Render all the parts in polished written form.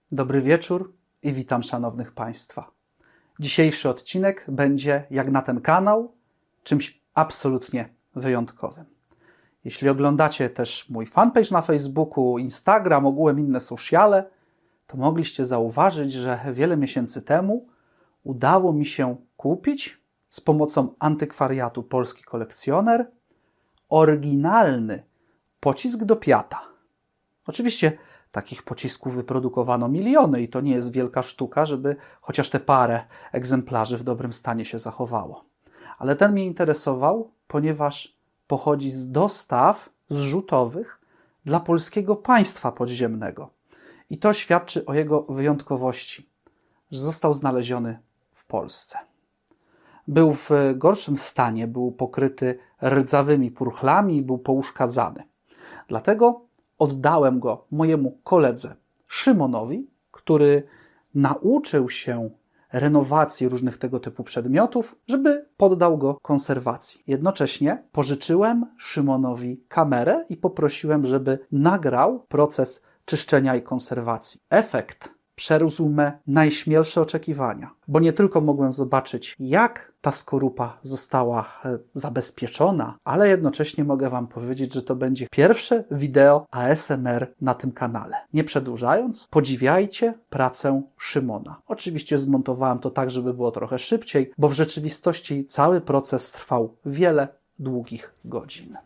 Dobry wieczór i witam szanownych Państwa. Dzisiejszy odcinek będzie, jak na ten kanał, czymś absolutnie wyjątkowym. Jeśli oglądacie też mój fanpage na Facebooku, Instagram, ogółem inne sociale, to mogliście zauważyć, że wiele miesięcy temu udało mi się kupić z pomocą antykwariatu Polski Kolekcjoner oryginalny pocisk do piata. Oczywiście takich pocisków wyprodukowano miliony i to nie jest wielka sztuka, żeby chociaż te parę egzemplarzy w dobrym stanie się zachowało. Ale ten mnie interesował, ponieważ pochodzi z dostaw zrzutowych dla polskiego państwa podziemnego. I to świadczy o jego wyjątkowości, że został znaleziony w Polsce. Był w gorszym stanie, był pokryty rdzawymi purchlami i był pouszkadzany. Dlatego oddałem go mojemu koledze Szymonowi, który nauczył się renowacji różnych tego typu przedmiotów, żeby poddał go konserwacji. Jednocześnie pożyczyłem Szymonowi kamerę i poprosiłem, żeby nagrał proces czyszczenia i konserwacji. Efekt przerósł me najśmielsze oczekiwania, bo nie tylko mogłem zobaczyć, jak ta skorupa została zabezpieczona, ale jednocześnie mogę Wam powiedzieć, że to będzie pierwsze wideo ASMR na tym kanale. Nie przedłużając, podziwiajcie pracę Szymona. Oczywiście zmontowałem to tak, żeby było trochę szybciej, bo w rzeczywistości cały proces trwał wiele długich godzin.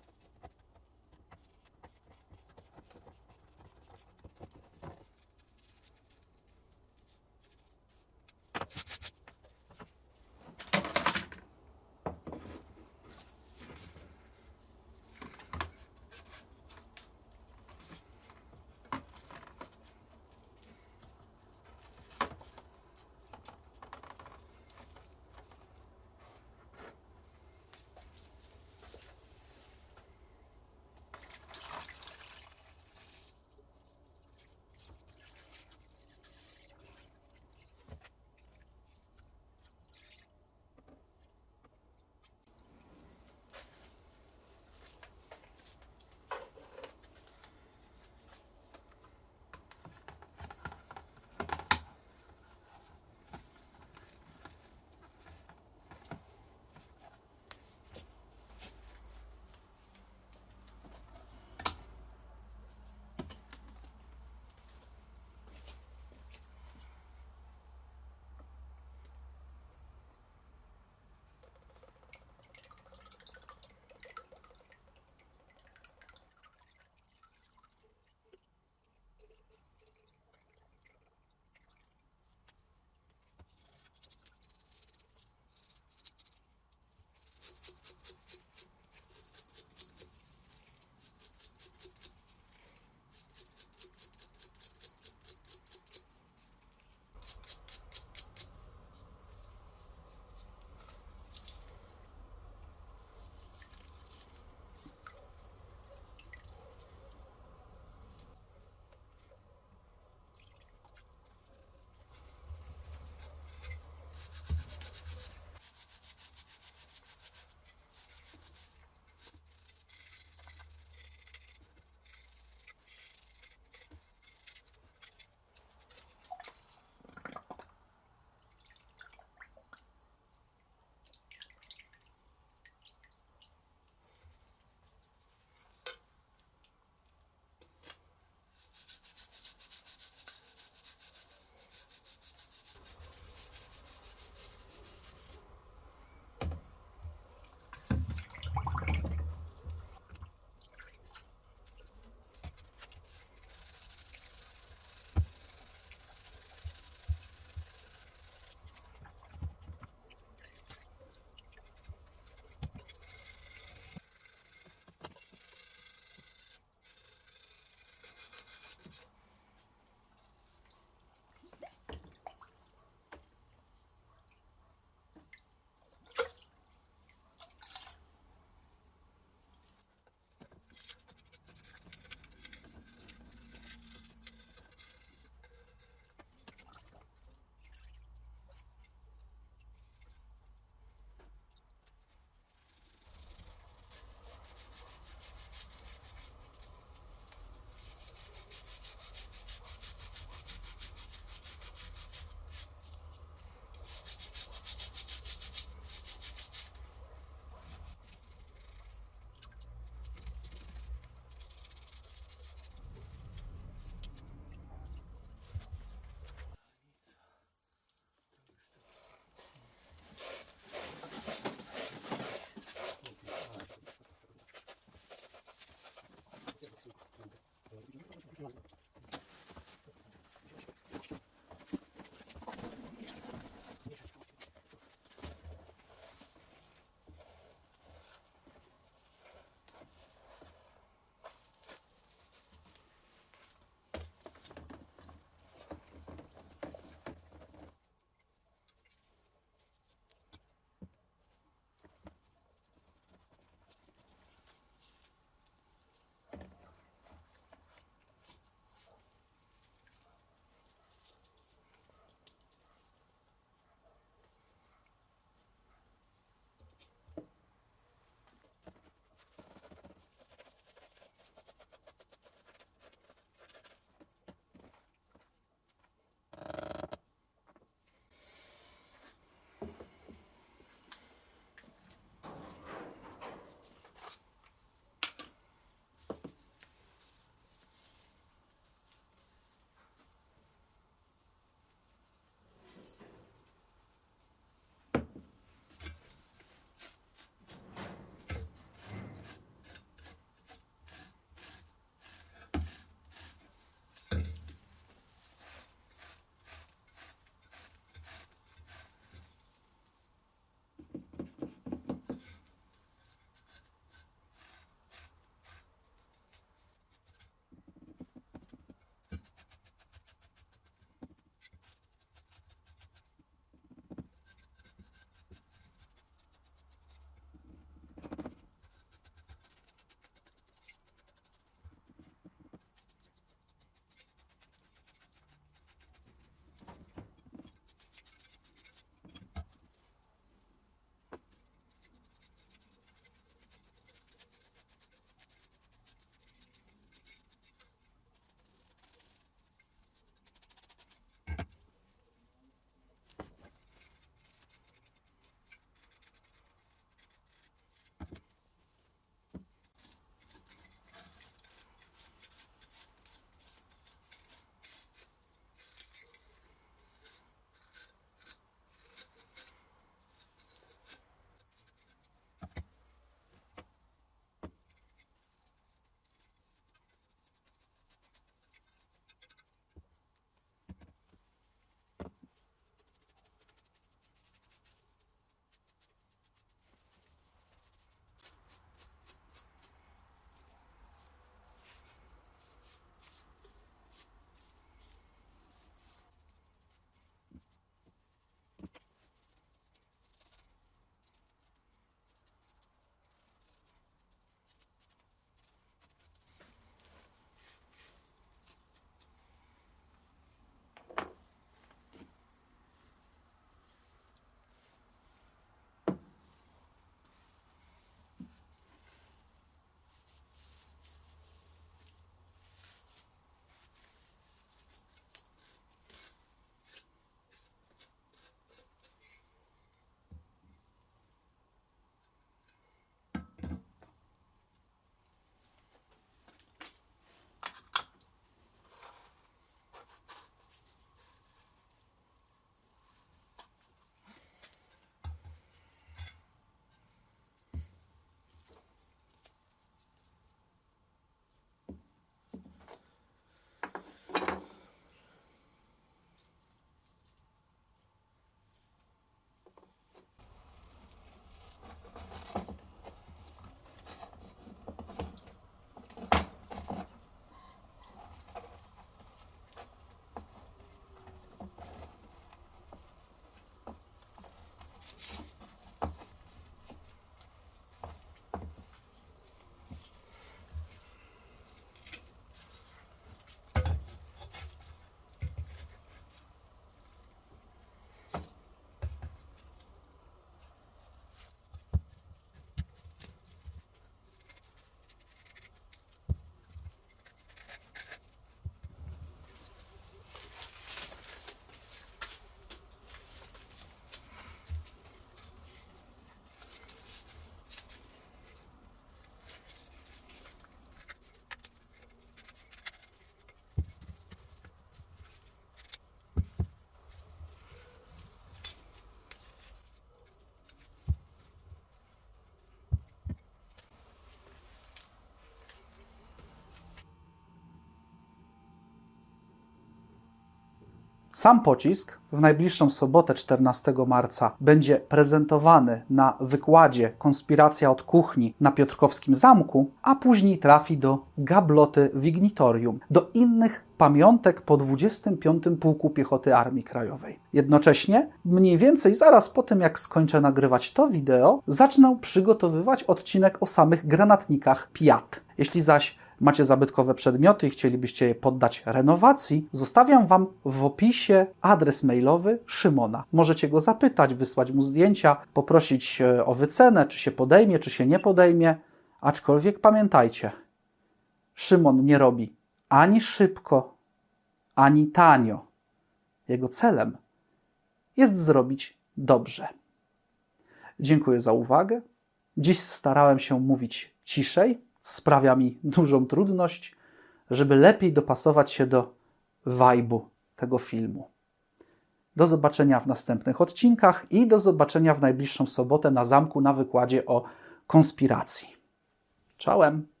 Sam pocisk w najbliższą sobotę 14 marca będzie prezentowany na wykładzie Konspiracja od kuchni na Piotrkowskim Zamku, a później trafi do gabloty w Ignitorium, do innych pamiątek po 25. Pułku Piechoty Armii Krajowej. Jednocześnie, mniej więcej zaraz po tym, jak skończę nagrywać to wideo, zacznę przygotowywać odcinek o samych granatnikach Piat. Jeśli zaś macie zabytkowe przedmioty i chcielibyście je poddać renowacji, zostawiam Wam w opisie adres mailowy Szymona. Możecie go zapytać, wysłać mu zdjęcia, poprosić o wycenę, czy się podejmie, czy się nie podejmie. Aczkolwiek pamiętajcie, Szymon nie robi ani szybko, ani tanio. Jego celem jest zrobić dobrze. Dziękuję za uwagę. Dziś starałem się mówić ciszej, sprawia mi dużą trudność, żeby lepiej dopasować się do vibe'u tego filmu. Do zobaczenia w następnych odcinkach i do zobaczenia w najbliższą sobotę na zamku na wykładzie o konspiracji. Czołem!